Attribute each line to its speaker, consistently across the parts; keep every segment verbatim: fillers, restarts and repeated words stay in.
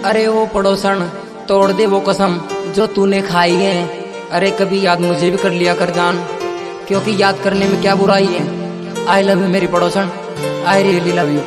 Speaker 1: अरे वो पड़ोसन तोड़ दे वो कसम जो तूने खाई है। अरे कभी याद मुझे भी कर लिया कर जान, क्योंकि याद करने में क्या बुराई है। आई लव यू मेरी पड़ोसन, I really love you.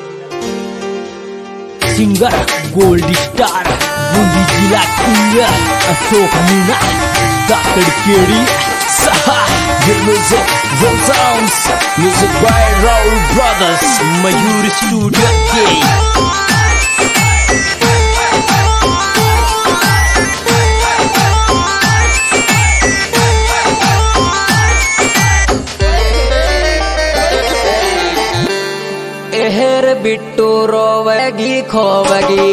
Speaker 2: Singer gold star Bundi जिला कुंगा अशोक मीना दातड़ केड़ी सहा music one sounds music by Rahul brothers Mayur studio के।
Speaker 1: एहर बिट्टू रोवेगी खोवेगी,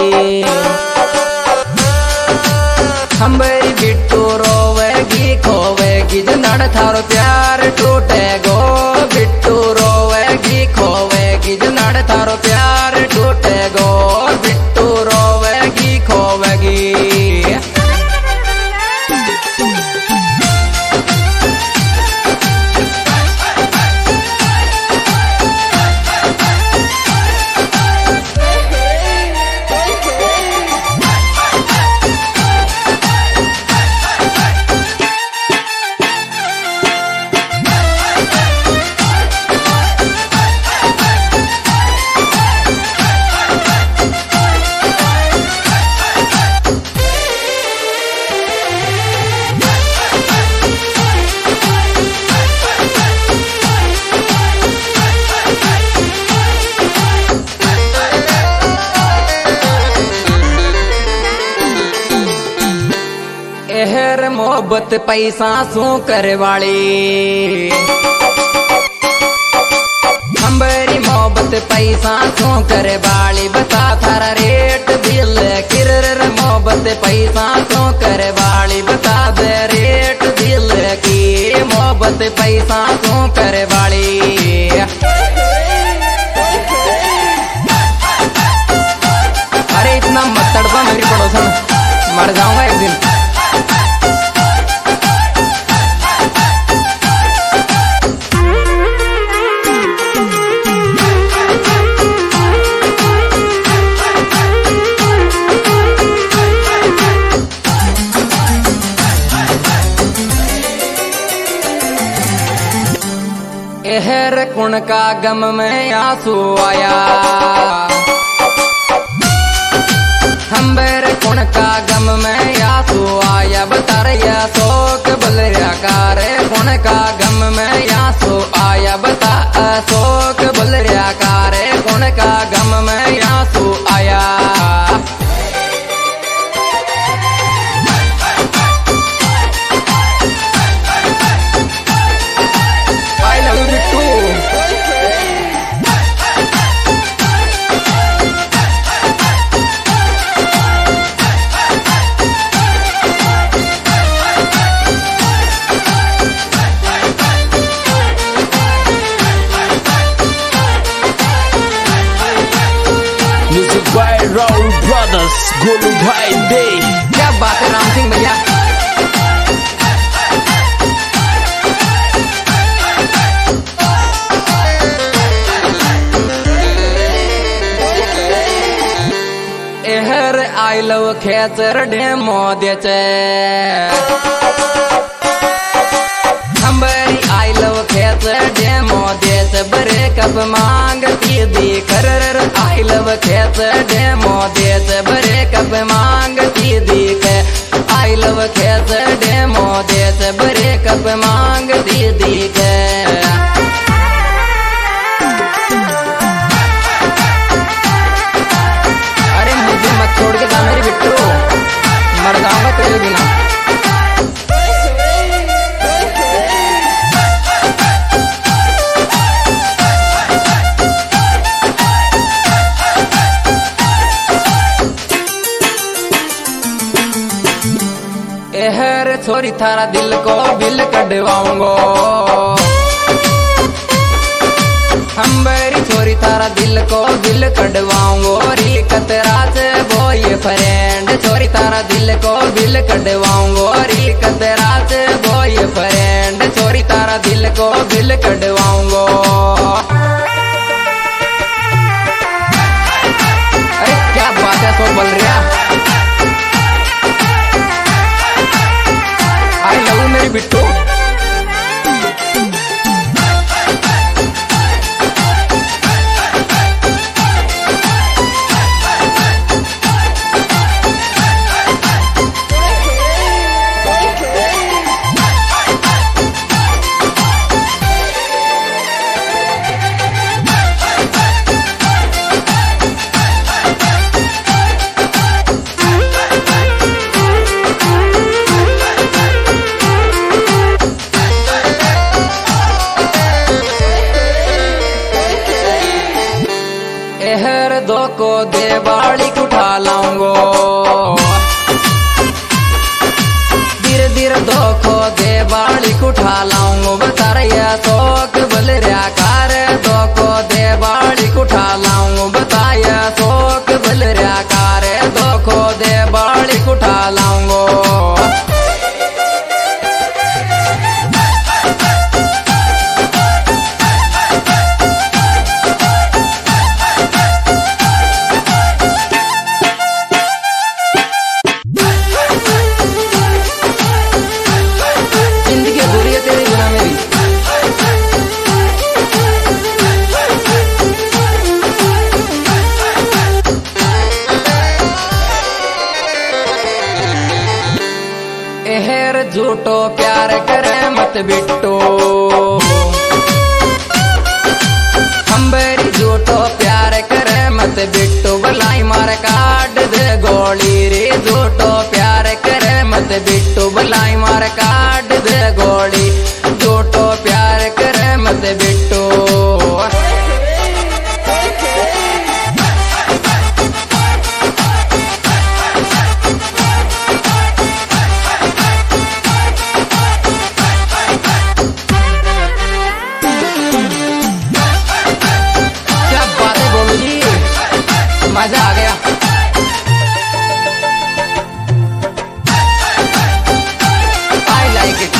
Speaker 1: हमारी बिट्टू रोवेगी खोवेगी, जनड़ थारो प्यार टूटेगो। बिट्टू रोवेगी खोवेगी, जनड़ थारो प्यार टूटेगो। बिट्टू रोवेगी खोवेगी। एहर मोहब्बत पैसा सू करे वाली, हमारी मोहब्बत पैसा सू करे वाली। बता थारा रेट दिल किर मोहब्बत पैसा सू करे वाली। बता दे रेट दिल की मोहब्बत पैसा सू करे वाली। अरे इतना मत तड़पा मेरी पड़ोसन, मर जाऊंगा एक दिन। एहर कुण का गम में आंसू आया, हम्बर कुण का गम में आंसू आया। बता रहा शोक बलरिया कारे कुण का गम में आंसू आया। बता अशोक बलरिया कारे कुण का गम में आंसू आया। I love you Bittu.
Speaker 2: Music by Rahul brothers Golu भाई दे।
Speaker 1: क्या बात है राम सिंह भैया। एहर आई लव खेचर डेमो देचे, हमारी आई लव खेचर डेमो देचे। ब्रेकअप मांगती दी कर आई लव खेचर डेमो देचे। ब्रेकअप मांगती दी के आई लव खेचर डेमो देचे। ब्रेकअप मांगती दी के। छोड़ के जा मेरी बिट्टू, मर जाऊंगा तेरे बिना। एहर छोरी थारा दिल को बिल कटवाऊंगो, हम्बरी छोरी तारा दिल को बिल कटवाऊंगो। री कतरा से बॉय फ्रेंड छोरी तारा दिल को बिल कटवाऊंगो। री कतरा से बॉय फ्रेंड छोरी तारा दिल को बिल कटवाऊंगो। अरे क्या बात है, सो बोल
Speaker 2: बिट्टू।
Speaker 1: एहर दो को देवाली उठा लाऊंगो, धीरे धीरे दो को देवाली उठा लाऊंगो। बता रहा शोक बल रहा कार दो को देवाली उठा लाऊंगो। बताया शोक बल रहा कार दो को देवाली उठा लाऊंगो। एहर झूठो प्यार करे मत बिट्टो, हम्बरी झूठो प्यार करे मत बिट्टो। बलाई मार काट दे गोली रे झूठो प्यार करे मत बिट्टो। बलाई मार काट दे गोली झूठो प्यार करे मत बिट्टो। मजा आ गया। I like it.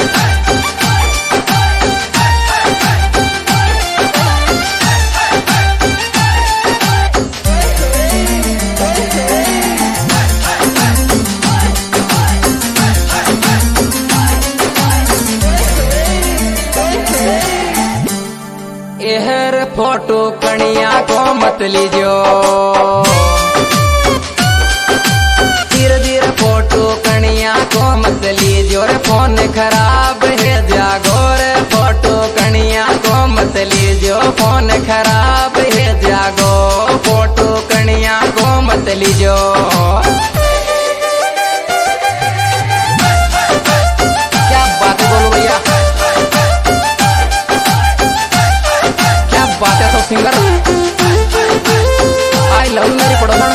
Speaker 1: एहर फोटो कणिया को मत लीजो, धीरे धीरे फोटो कणिया को मत लीजो। रे फोन खराब है जागो रे फोटो कणिया को मत लीजो। फोन खराब है जागो फोटो कणिया को मत लीजो। क्या बात है बोलो भैया, बात है। तो सिंगर आई लव मेरी पड़ोसन।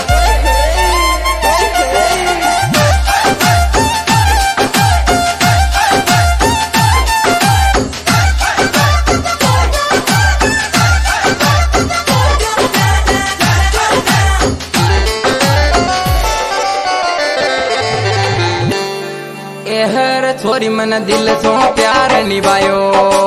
Speaker 1: एहर छोरी मन दिल सो प्यार निभायो,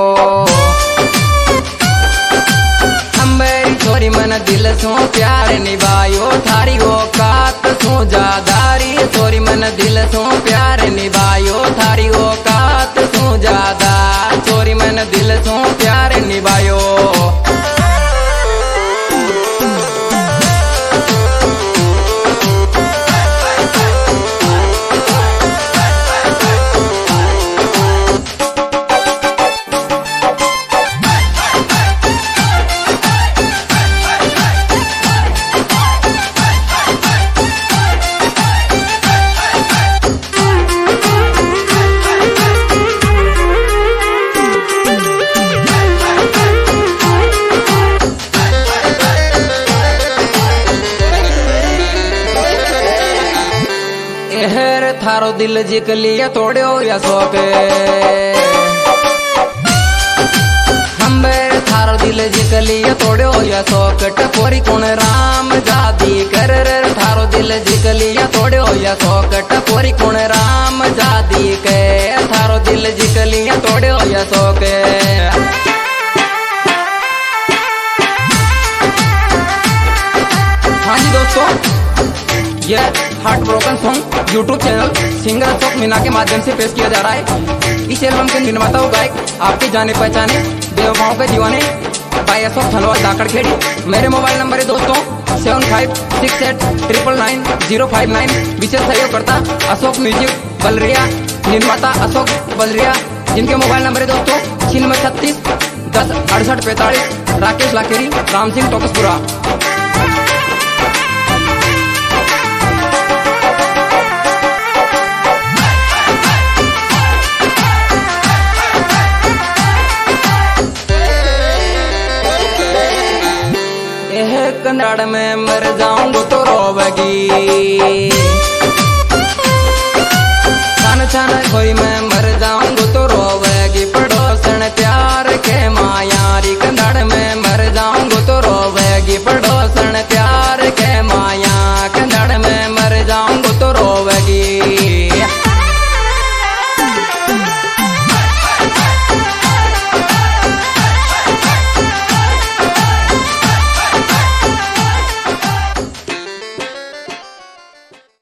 Speaker 1: छोरी मन दिल सो प्यार निभायो। थारी औकात सो जादारी छोरी मन दिल सो प्यार निभायो। थारी औकात सो ज्यादा छोरी मन दिल सो प्यार निभायो। एहर थारो दिल जिक लिया तोड़ो या शौक, हम्बर थारो दिल जिक लिया तोड़ो या शौक। टपोरी कौन राम जादी कर थारो दिल जिक लिया तोड़ो या शौक। टपोरी कौन राम जादी के थारो दिल जिक लिया तोड़ो या शौक। हाँ जी दोस्तों, ये heart broken song YouTube channel singer Ashok Meena के माध्यम से पेश किया जा रहा है। इस एल्बम के निर्माता और गायक आपके जाने पहचाने बेवफाओं के दीवाने भाई अशोक धनवाल दाकड़ खेड़ी। मेरे मोबाइल नंबर है दोस्तों seven five six eight triple nine zero five nine. विशेष सहयोग करता अशोक म्यूजिक बलरिया, निर्माता अशोक बलरिया, जिनके मोबाइल नंबर है दोस्तों छिन्नवे छत्तीस दस अड़सठ पैंतालीस। राकेश लाखेरी, राम सिंह टोकसपुरा। कन्नड़ में मर जाऊंगा तो रोवेगी, छान छान कोई मैं